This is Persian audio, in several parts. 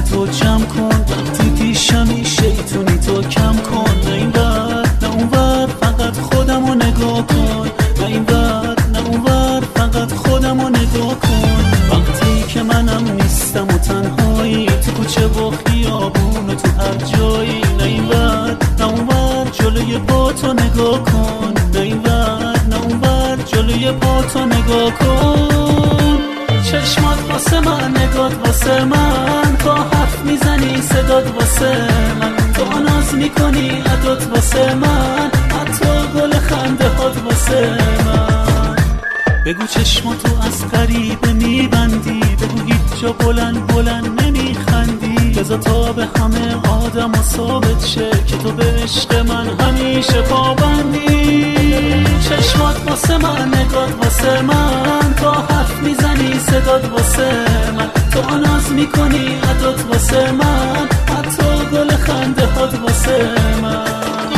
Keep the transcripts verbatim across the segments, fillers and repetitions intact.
تو جمع کن، وقتی پیشمی شیطونی تو کم کن. نه این ور نه اون ور فقط خودمو نگاه کن، نه این ور نه اون ور فقط خودمو نگاه کن. وقتی که منم نیستم و تنهایی، تو کوچه و خیابون و تو هر جایی. نه این ور نه اون ور جلوی پا تو نگاه کن، نه این ور نه اون ور جلوی پا تو نگاه کن. چشمات واسه من، نگات واسه من، تا حرف میزنی صدات واسه من، تو ناز میکنی عدات واسه من، حتی گل خنده هات واسه من. بگو چشماتو از غریبه میبندی، بگو هیچ جا بلند بلند نمیخندی، بذار تا به همه آدم و ثابت شه که تو به عشق من همیشه پابندی. چشمات واسه من، نگات واسه من، تا حرف میزنی صدات واسه من، تو ناز میکنی عدات واسه من، حتی گل خنده هات واسه من.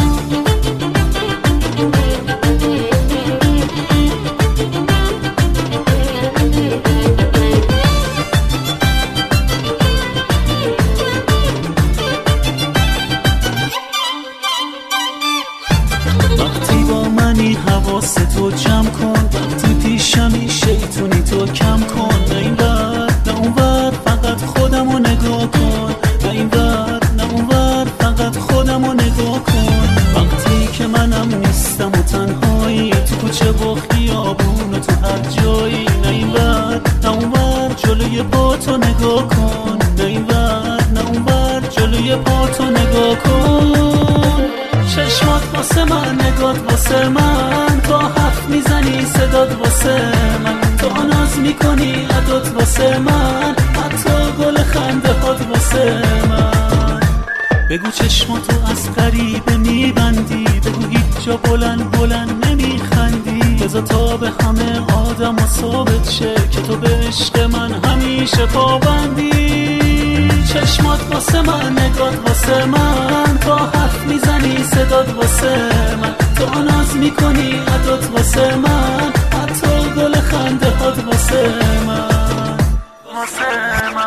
وقتی با منی حواس تو جمع کن، وقتی پیشمی شیطونی تو کم کن. نه این ور نه اون ور فقط خودمو نگاه کن، نه این ور نه اون ور فقط خودمو نگاه کن. وقتی که منم نیستم و تنهایی، تو کوچه و خیابون و تو هر جایی. نه این ور نه اون ور جلوی پا تو نگاه کن، نه این ور نه اون ور جلوی پا تو نگاه کن. چشمات واسه من، نگات واسه من، تا حرف میزنی صدات واسه من، تو ناز میکنی عدات واسه من، حتی گل خنده هات واسه من. بگو چشماتو از غریبه میبندی، بگو هیچ جا بلند بلند نمیخندی، بذار تا به همه آدم و ثابت شه که تو به عشق من همیشه پابندی. چشمات واسه من، نگات واسه من، تا حرف میزنی صدات واسه من، تو ناز میکنی عدات واسه من، حتی گل خنده هات واسه من واسه من.